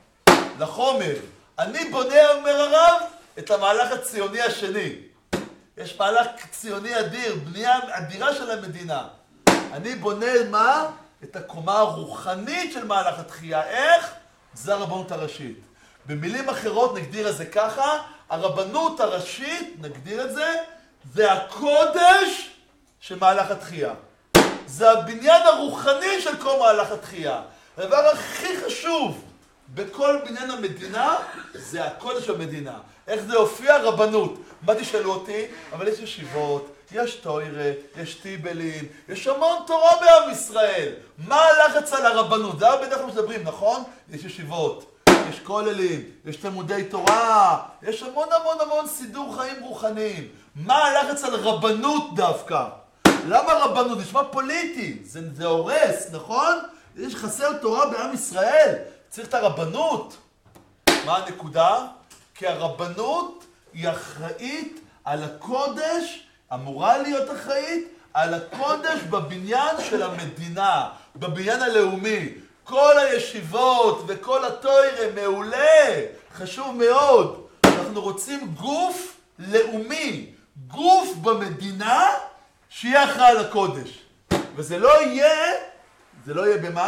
לחומר. אני בונה, אומר הרב, את המהלך הציוני השני. יש מהלך ציוני אדיר, בנייה אדירה של המדינה. אני בונה מה? את הקומה הרוחנית של מהלך התחייה. איך? זה הרבנות הראשית. במילים אחרות נגדיר את זה ככה, הרבנות הראשית, נגדיר את זה, זה הקודש של מהלך התחייה. זה הבניין הרוחני של כל מהלך התחייה. הדבר הכי חשוב בכל בניין המדינה, זה הקודש המדינה. איך זה הופיע? רבנות. מה תשאלו אותי? אבל יש ישיבות, יש תוירה, יש טיבלים, יש המון תורה בעם ישראל. מה הלחץ על הרבנות? זה בדרך כלל מדברים, נכון? יש ישיבות, יש כוללים, יש תלמודי תורה, יש המון סידור חיים רוחניים. מה הלחץ על רבנות דווקא? למה רבנות? נשמע פוליטי, זה הורס, נכון? יש חסר תורה בעם ישראל, צריך את הרבנות. מה הנקודה? כי הרבנות היא אחראית על הקודש, אמורה להיות אחראית על הקודש בבניין של המדינה, בבניין הלאומי. כל הישיבות וכל התוירה מעולה, חשוב מאוד. אנחנו רוצים גוף לאומי, גוף במדינה שיהיה אחראי על הקודש. וזה לא יהיה במה?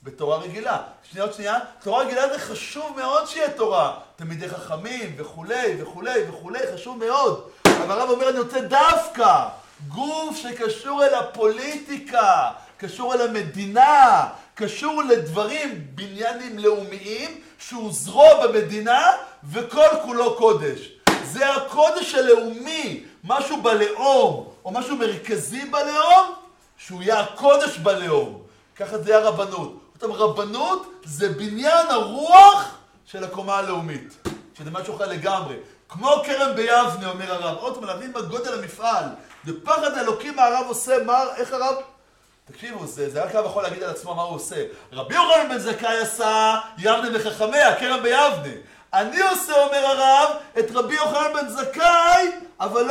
בתורה רגילה. שנייה, תורה רגילה זה חשוב מאוד שיהיה תורה. תלמידי חכמים וכולי וכולי וכולי, חשוב מאוד. אבל הרב אומר, אני רוצה דווקא גוף שקשור אל הפוליטיקה, קשור אל המדינה, קשור לדברים בניינים לאומיים, שהוא זרוע במדינה וכל כולו קודש. זה הקודש הלאומי, משהו בלאום, או משהו מרכזי בלאום, שהוא יהיה הקודש בלאום. ככה זה הרבנות. רבנות זה בניין הרוח של הקומה הלאומית, שזה משהו אחר לגמרי. כמו כרם ביבנה, אומר הרב. עוד פעם, להבין מה גודל המפעל. בפחד האלוקים הרב עושה, איך הרב? תקשיבו, זה רק הרב יכול להגיד על עצמו מה הוא עושה. רבי יוחנן בן זכאי עשה יבנה וחכמיה, כרם ביבנה. אני עושה, אומר הרב, את רבי יוחנן בן זכאי, אבל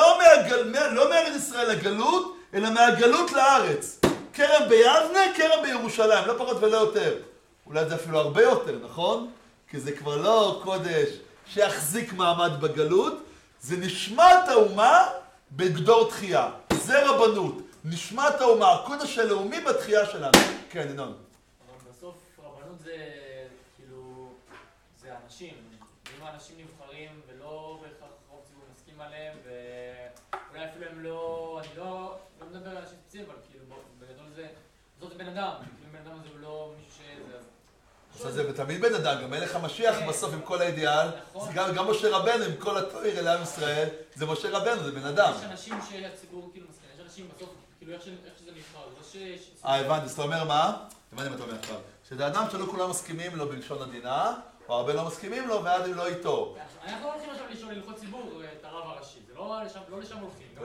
לא מארץ ישראל לגלות, אלא מהגלות לארץ. כרם ביבנה, כרם בירושלים, לא פחות ולא יותר. אולי זה אפילו הרבה יותר, נכון? כי זה כבר לא קודש שיחזיק מעמד בגלות, זה נשמת האומה בגדור תחייה. זה רבנות. נשמת האומה, הקודש הלאומי בתחייה שלנו. כן, ינון. אבל בסוף רבנות זה, כאילו, זה אנשים. אם האנשים נבחרים ולא בהכרח רוב ציבור מסכים עליהם, ואולי אפילו הם לא, אני לא מדבר על אנשים ספציפיים, אבל כאילו, בגדול זאת בן אדם. כאילו בן אדם הזה הוא לא מישהו שזה... זה תמיד בן אדם, גם מלך המשיח בסוף עם כל האידיאל, זה גם משה רבנו עם כל התואר אל עם ישראל, זה משה רבנו, זה בן אדם. יש אנשים שהציבור כאילו מסכים, יש אנשים בסוף, כאילו איך שזה נבחר, זה לא הבנתי, אז אתה אומר מה? הבנתי מה אתה אומר עכשיו. שזה אדם שלא כולם מסכימים לו בלשון המדינה, או הרבה לא מסכימים לו, ועד הם לא איתו. אנחנו לא הולכים עכשיו לשאול ללכות ציבור את הרב הראשי, זה לא לשם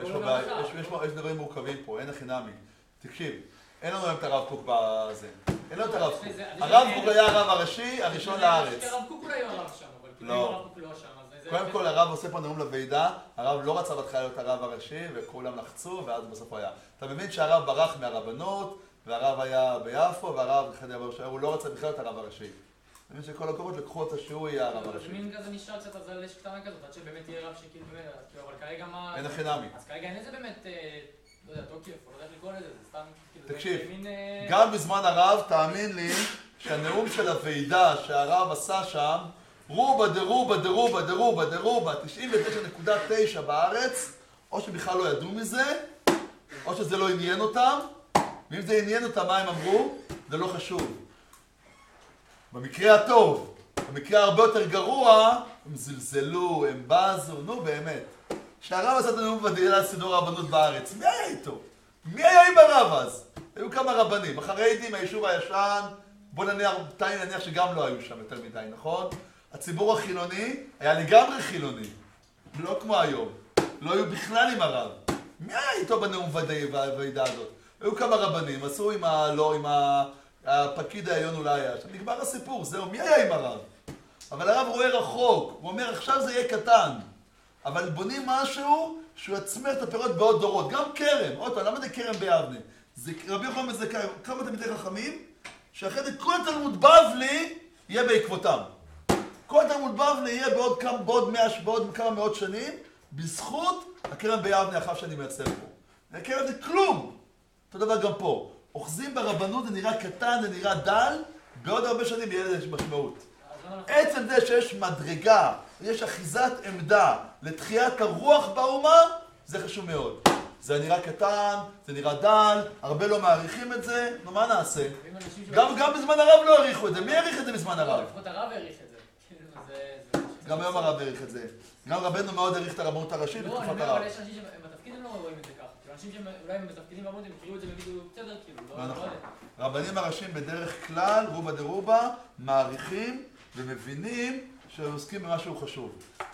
הולכים. יש דברים מורכבים פה, אין הכי נמי. תקשיב, אין לנו את הרב קוק בזה. אין לנו את הרב קוק. הרב קוק היה הרב הראשי, הראשון לארץ. הרב קוק אולי הוא הרב שם, אבל כאילו הרב קוק לא שם. קודם כל הרב עושה פה נאום לוועידה, הרב לא רצה בהתחלה להיות הרב הראשי, וכולם לחצו, ואז בסוף הוא היה. אתה מבין שהרב ברח מהרבנות, והרב היה ביפו, והרב הוא לא רצה בכלל את הרב הראשי. אני מבין שכל הקורות לקחו אותה שהוא יהיה הרב הראשי. זה מין כזה נשאר קצת אז על אש קטנה כזאת, עד שבאמת יהיה רב שכאילו באמת, אבל כרגע מה... אין הכי נמי. אז כרגע אין איזה באמת, לא יודע, תוקף, או לא יודע איך לקרוא לזה, זה סתם כאילו... תקשיב, גם בזמן הרב, תאמין לי, שהנאום של הוועידה שהרב עשה שם, רובה דרובה דרובה דרובה דרובה, 99.9 בארץ, או שבכלל לא ידעו מזה, או שזה לא עניין אותם, ואם זה עניין אותם, מה הם אמרו? זה לא חשוב. במקרה הטוב, במקרה הרבה יותר גרוע, הם זלזלו, הם בזו, נו באמת. כשהרב עשה את הנאום בוועידה לסידור הרבנות בארץ, מי היה איתו? מי היה עם הרב אז? היו כמה רבנים, החרדים, היישוב הישן, בוא נניח שגם לא היו שם יותר מדי, נכון? הציבור החילוני היה לגמרי חילוני, לא כמו היום. לא היו בכלל עם הרב. מי היה איתו בנאום בוועידה הזאת? היו כמה רבנים, עשו עם הפקיד העליון אולי היה שם. נגמר הסיפור, זהו, מי היה עם הרב? אבל הרב רואה רחוק, הוא אומר, עכשיו זה יהיה קטן. אבל בונים משהו שהוא יצמח את הפירות בעוד דורות. גם כרם, עוד פעם, למה זה כרם ביבנה? זה רבי יוחנן בן זכאי, כמה תלמידי חכמים, שאחרי זה כל תלמוד בבלי יהיה בעקבותם. כל תלמוד בבלי יהיה בעוד כמה מאות שנים, בזכות הכרם ביבנה אחר שאני מייצר פה. הכרם זה כלום. אותו דבר גם פה. אוחזים ברבנות, זה נראה קטן, זה נראה דל, בעוד הרבה שנים יהיה לזה משמעות. עצם זה שיש מדרגה, יש אחיזת עמדה לתחיית הרוח באומה, זה חשוב מאוד. זה נראה קטן, זה נראה דל, הרבה לא מעריכים את זה, נו מה נעשה? גם בזמן הרב לא העריכו את זה, מי העריך את זה בזמן הרב? לפחות הרב העריך את זה. גם היום הרב העריך את זה. גם רבנו מאוד העריך את הרבנות הראשית בתקופת הרב. לא, אבל יש אנשים שבתפקיד הם לא רואים את זה ככה. אנשים שאולי הם בתפקידים ברבנות, הם יקראו את זה ויגידו בסדר, כאילו, לא יודע. רבנים הראשיים בדרך כלל, רובה דרובה, מעריכים ומבינים שהם עוסקים במשהו חשוב.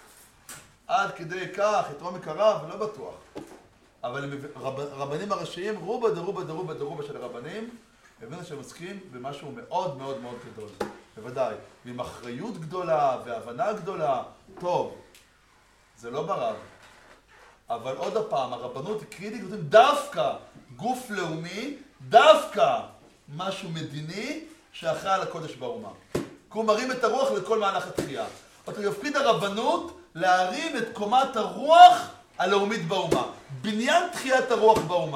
עד כדי כך, את עומק הרב, לא בטוח. אבל רבנים הראשיים, רובה דרובה דרובה דרובה של הרבנים, הבינו שהם עוסקים במשהו מאוד מאוד מאוד גדול. בוודאי. ועם אחריות גדולה והבנה גדולה, טוב, זה לא ברב. אבל עוד הפעם, הרבנות היא קריטית, דווקא גוף לאומי, דווקא משהו מדיני שאחראי על הקודש באומה. כי הוא מרים את הרוח לכל מהלך התחייה. אתה יפקיד הרבנות להרים את קומת הרוח הלאומית באומה. בניין תחיית הרוח באומה.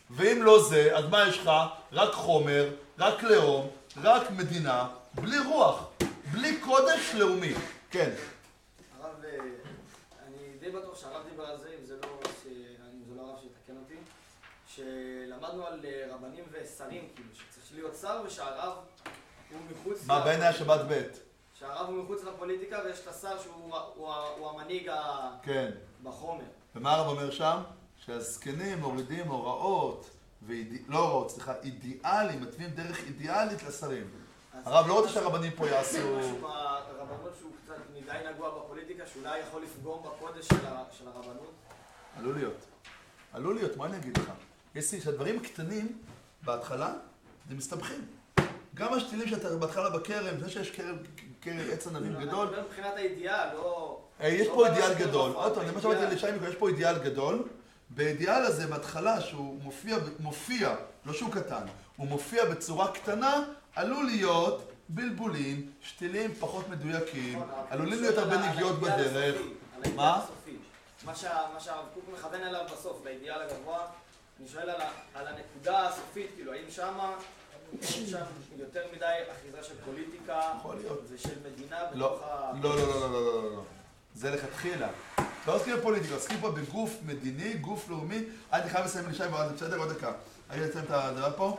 ואם לא זה, אז מה יש לך? רק חומר, רק לאום, רק מדינה, בלי רוח, בלי קודש לאומי. כן. הרב, אני די בטוח שהרב דיבר על זה, אם זה לא הרב שיתקן אותי, שלמדנו על רבנים ושרים, כאילו, שצריך להיות שר ושהרב הוא מחוץ... מה בין השבת ב'? שהרב הוא מחוץ לפוליטיקה ויש את השר שהוא המנהיג כן. בחומר. ומה הרב אומר שם? שהזקנים מורידים הוראות, לא הוראות, סליחה, אידיאלים, מטביעים דרך אידיאלית לשרים. הרב לא רוצה שהרבנים פה יעשו... משהו ברבנות שהוא קצת מדי נגוע בפוליטיקה, שאולי יכול לפגום בקודש של הרבנות? עלול להיות. עלול להיות, מה אני אגיד לך? יש שהדברים קטנים בהתחלה, זה מסתבכים. גם השתילים שאתה בהתחלה בכרם, זה שיש כרם עץ ענבים גדול. אני אומר מבחינת האידיאל, לא... יש פה אידיאל גדול. עוד פעם, זה מה שאמרתי לשיימיקו, יש פה אידיאל גדול. באידיאל הזה, בהתחלה, שהוא מופיע, לא שהוא קטן, הוא מופיע בצורה קטנה, עלול להיות בלבולים, שתילים פחות מדויקים, עלולים להיות הרבה נגיעות בדרך. מה? מה שהרב קוק מכוון אליו בסוף, באידיאל הגבוה, אני שואל על הנקודה הסופית, כאילו, האם שמה... אין שם יותר מדי אחיזה של פוליטיקה ושל מדינה בתוך ה... לא. זה לכתחילה. לא עוסקים בפוליטיקה, עוסקים פה בגוף מדיני, גוף לאומי. אני חייב לסיים לשי ועד בסדר, עוד דקה. אני אסיים את הדבר פה.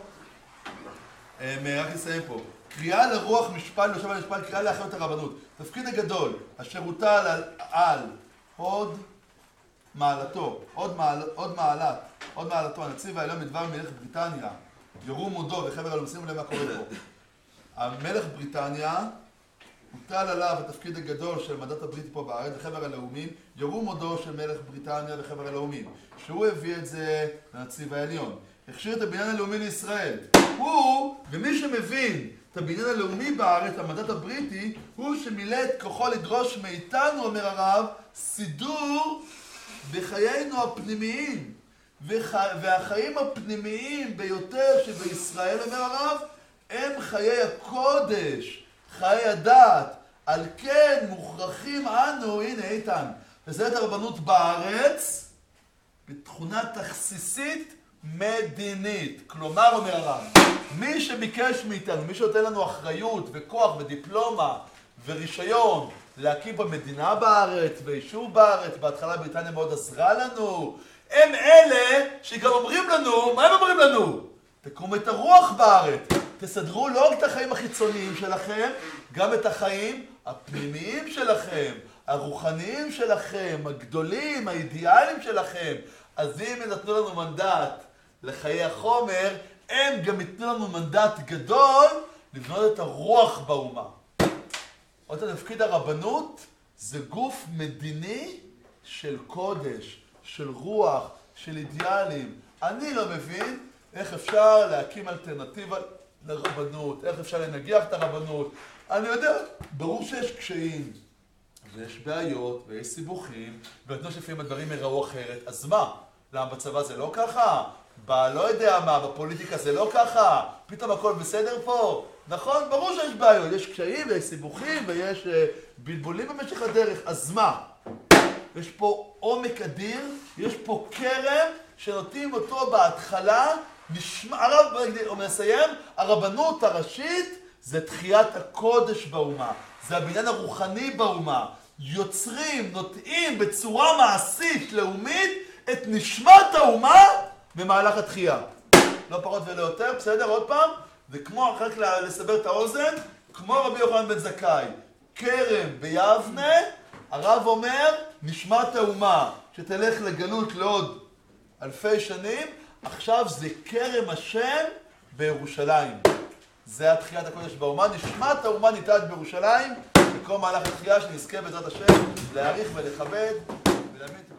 רק לסיים פה. קריאה לרוח משפט, ליושב על משפט, קריאה לאחריות הרבנות. תפקיד הגדול, אשר הוטל על הוד מעלתו, עוד מעלתו, הנציב העליון מדבר מלך בריטניה. ירום הודו וחבר עליו, שימו לב מה קורה פה. המלך בריטניה, הוטל עליו התפקיד הגדול של המנדט הבריטי פה בארץ, וחבר הלאומים, ירום הודו של מלך בריטניה וחבר הלאומים. שהוא הביא את זה לנציב העליון. הכשיר את הבניין הלאומי לישראל. הוא, ומי שמבין את הבניין הלאומי בארץ, המנדט הבריטי, הוא שמילא את כוחו לדרוש מאיתנו, אומר הרב, סידור בחיינו הפנימיים. והחיים הפנימיים ביותר שבישראל, אומר הרב, הם חיי הקודש, חיי הדת. על כן מוכרחים אנו, הנה איתן, לסייע את הרבנות בארץ בתכונה תכסיסית מדינית. כלומר, אומר הרב, מי שביקש מאיתנו, מי שנותן לנו אחריות וכוח ודיפלומה ורישיון להקים פה מדינה בארץ ואישור בארץ, בהתחלה בריטניה מאוד עזרה לנו, הם אלה שגם אומרים לנו, מה הם אומרים לנו? תקומו את הרוח בארץ, תסדרו לא רק את החיים החיצוניים שלכם, גם את החיים הפנימיים שלכם, הרוחניים שלכם, הגדולים, האידיאליים שלכם. אז אם הם נתנו לנו מנדט לחיי החומר, הם גם ייתנו לנו מנדט גדול לבנות את הרוח באומה. עוד תפקיד הרבנות זה גוף מדיני של קודש, של רוח, של אידיאלים. אני לא מבין איך אפשר להקים אלטרנטיבה לרבנות, איך אפשר לנגיח את הרבנות. אני יודע, ברור שיש קשיים, ויש בעיות, ויש סיבוכים, ונתנו שלפעמים הדברים יראו אחרת. אז מה? למה בצבא זה לא ככה? לא יודע מה, בפוליטיקה זה לא ככה? פתאום הכל בסדר פה? נכון? ברור שיש בעיות, יש קשיים ויש סיבוכים ויש בלבולים במשך הדרך. אז מה? יש פה עומק אדיר, יש פה קרם שנותנים אותו בהתחלה, הרב מסיים, הרבנות הראשית זה תחיית הקודש באומה, זה הבניין הרוחני באומה, יוצרים, נוטעים בצורה מעשית, לאומית, את נשמת האומה במהלך התחייה. לא פחות ולא יותר, בסדר? עוד פעם, וכמו, רק לסבר את האוזן, כמו רבי יוחנן בן זכאי, כרם ביבנה, הרב אומר, נשמת האומה, שתלך לגלות לעוד אלפי שנים, עכשיו זה כרם השם בירושלים. זה התחיית הקודש באומה, נשמת האומה ניתנת בירושלים, וכל מהלך התחייה שנזכה בעזרת השם להעריך ולכבד ולהבין